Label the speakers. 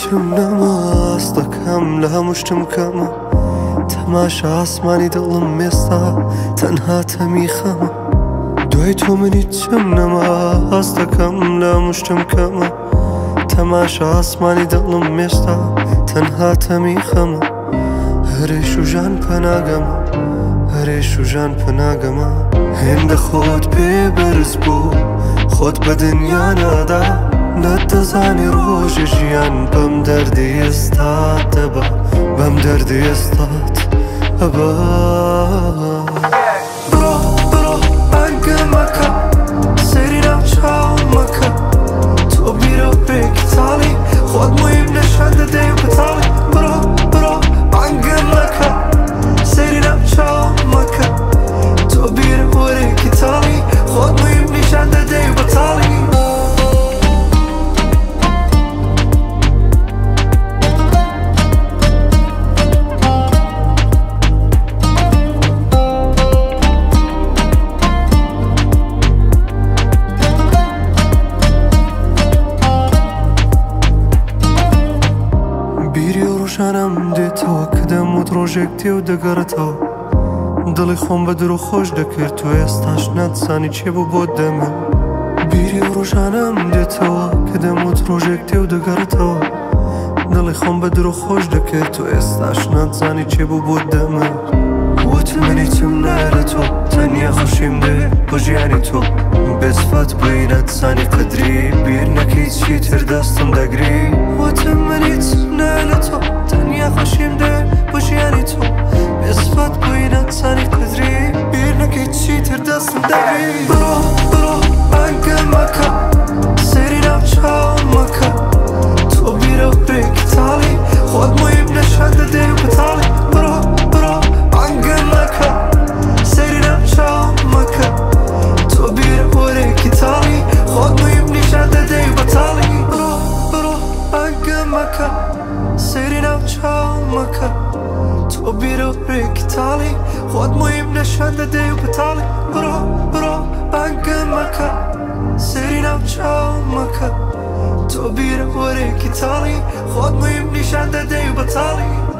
Speaker 1: هیچم نماست دەکەم لە هەموو شتم کەمە تەماشا ئاسمانی دڵم مێستا تەنها تەمی خەمە دوای تۆ من هیچم نەماست دەکەم لە هەموو شتم کەمە تەماشا ئاسمانی دڵم مێستا تەنها تەمی خەمە هەرێش و ژان پەناگەمە هەرێش و ژان پەناگەمە هێندە خۆت پێ بەرز بوو خۆت بە دنیا نادا نەتەزانی ڕۆژی ژیان بەم دەردی ئێستات دەبا بەم دەردی ئێستات ئەبا بڕۆ بڕۆ بانگە مەکە سەیری ناو چاوم مەکە تۆ بیرە و پێکی تاڵی خۆت مویم نەشان دەدەی و بەتاڵی بڕۆ بڕۆ بانگە مەکە سەیری ناو چاوم مەکە تۆ بیرە وەرێکی تاڵی خۆت مویم نیشان دەدەی و بەتاڵی ژانم دێتەوە کە دەموت ڕۆژێک تێ و دەگەڕێتەوە دڵی خۆم بە درۆ خۆش دەکرد تو ئێستاش ناتزانی چێ بوو بۆت دەمێ بیری و ڕۆژانم دێتەوە کە دەموت ڕۆژێک تێ و دەگەڕێتەوە دڵی خۆم بە درۆ خۆش دەکرد تو ئێستاش ناتزانی چێ بوو بۆت دەمێ وتم من هیچم نایە تۆ تەنیا خۆشیم دێ بۆ ژیانی تۆ بێسفات بووی ناتزانی قەدری بیر نەکەی چی تر دەستم دەگری وتم من هیچم نایە تۆ تەنیا خۆشیم دێ بۆ ژیانی تۆ بێسفات بووی ناتزانی قەدری بیر نەکەی چی تر دەستم دەگری بڕۆ بڕۆ بانگە مەکە سەیری ناو چاوم مەکە تۆ بیرە و پێکی تاڵی خۆت مویم نەشان دەدەی و بەتاڵی بڕۆ بڕۆ بانگە مەکە سەیری ناو چاوم مەکە تۆ بیرە وەرێکی تاڵی خۆت مویم نیشان دەدەی و بەتاڵی بڕۆ بڕۆ بانگە مەکە سەیری ناو چاوم مەکە تۆ بیرە وەرێکی تاڵی خۆت مویم نەشان دەدەی و بەتاڵی بڕۆ بڕۆ بانگە مەکە سەیری ناو چاوم مەکە تۆ بیرە وەرێکی تاڵی خۆت مویم نیشان دەدەی و بەتاڵی